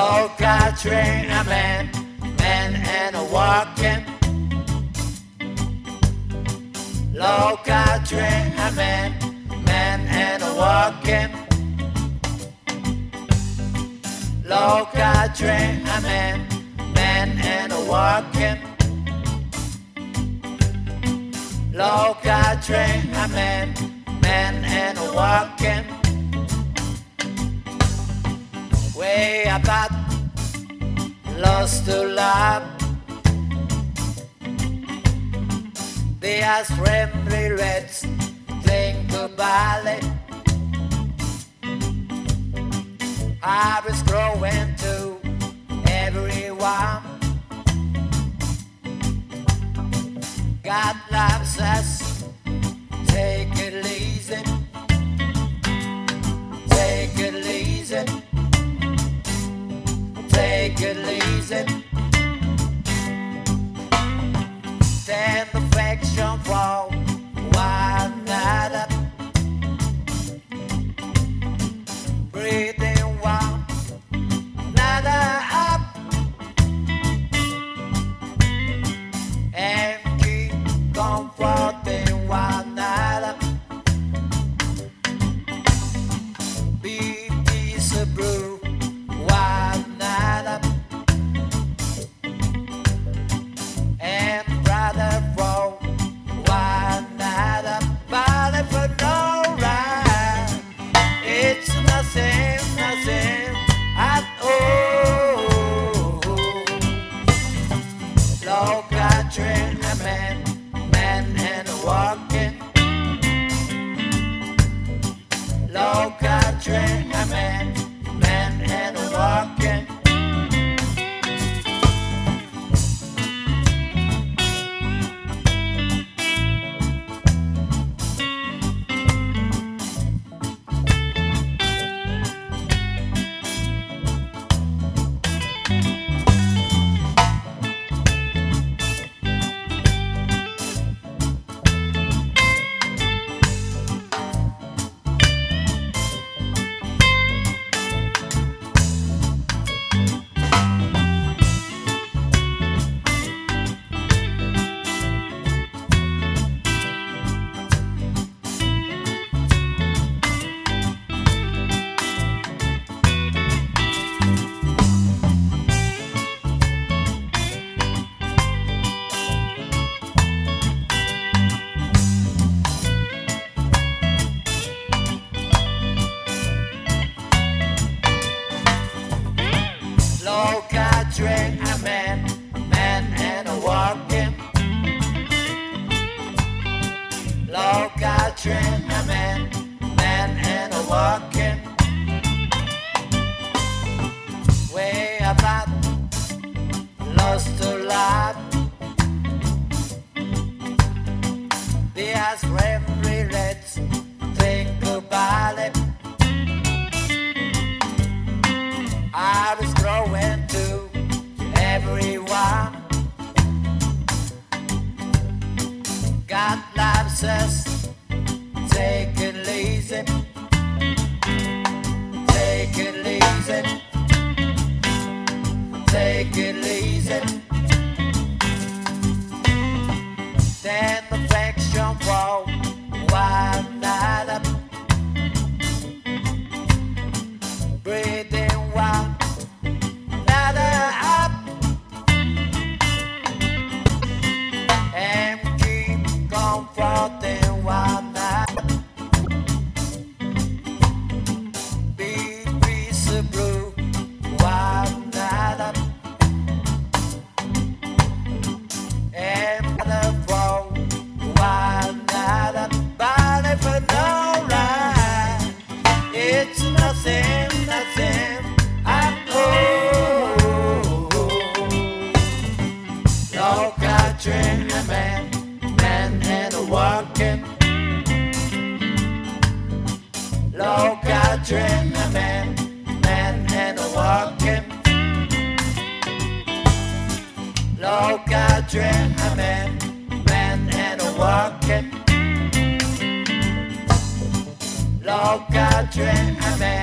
local train, a man and a walking. Local train, a man and a walking. Local train, a man and a walking. Local train, a man and a walking. Way about lost to love. They ask friendly reds, think about it. I was growing to everyone. God loves us, take it easy. Take it easy. Take it easy. Stand affection for one another. Breathing one another up. And keep comforting one another. Be peaceable one another. And brother for one another. Bother for no right. It's nothing at all. Local train, a man and a walking. Local train, a man and a walking. Local train, a man and a walking. Local train, a man and a walking. Way about lost to life. They ask every let's think about it. I was growing to everyone. God loves us, take it easy. Take it easy. Take it easy. Stand affection for one another. Breathing one another up. And keep comforting one another. Be peaceable one another. And brother for one another. Bother for no right. It's nothing at all. Local train, a man and a walking. Local train, a man and a walking. Local train, a man and a walking. Local train, a man